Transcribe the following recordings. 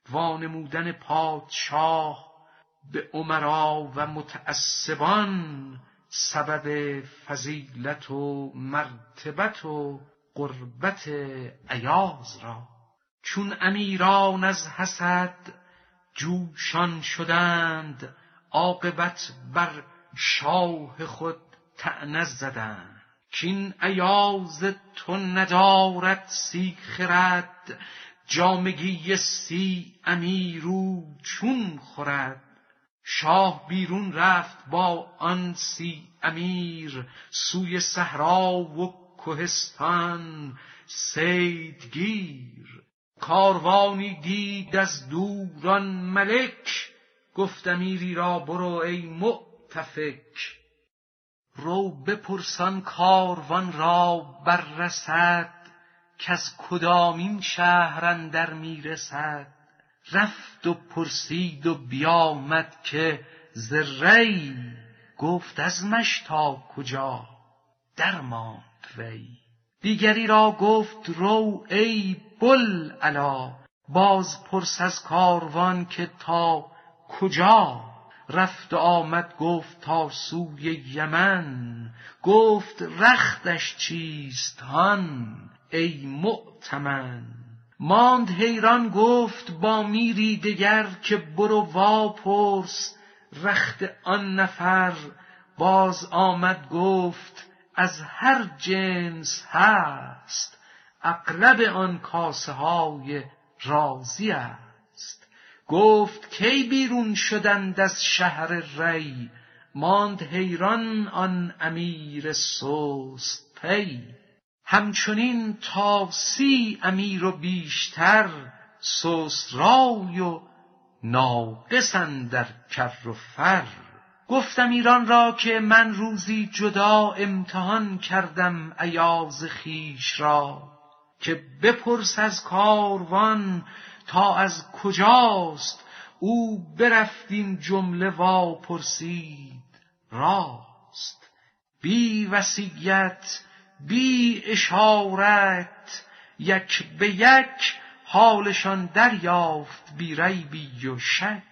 وانمودن پادشاه به امرا و متعصبان سبب فضیلت و مرتبت و قربت ایاز را. چون امیران از حسد جوشان شدند، عاقبت بر شاه خود طعنه زدند. کین ایاز تو ندارد سی خرد، جامگی سی امیرو چون خورد. شاه بیرون رفت با آن سی امیر، سوی صحرا و کوهستان صیدگیر. کاروانی دید از دوران ملک، گفت امیری را برو ای مؤتفک. رو بپرسان کاروان را بررسد، کز کدامین شهر اندر میرسد. رفت و پرسید و بیامد که ز ری، گفت عزمش تا کجا درماند وی. دیگری را گفت رو ای بوالعلا، باز پرس از کاروان که تا کجا. رفت و آمد گفت تا سوی یمن، گفت رختش چیست هان ای مؤتمن. ماند حیران گفت با میری دگر، که برو واپرس رخت آن نفر. باز آمد گفت از هر جنس هست، اغلب آن کاسه های رازی است. گفت کی بیرون شدند از شهر ری، ماند حیران آن امیر سست پی. همچنین تا 30 امیر و بیشتر، سست رای و ناقص اندر کر و فر. گفتم ایران را که من روزی جدا امتحان کردم ایاز خویش را، که بپرس از کاروان تا از کجاست. او برفت این جمله واپرسید راست. بی وصیت بی اشارت، یک به یک حالشان دریافت بی ریبی و شک.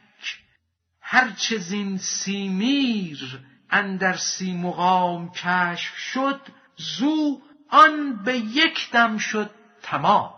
هرچه زین 30 میر اندر 30 مقام کشف شد، زو آن به یک دم شد تمام.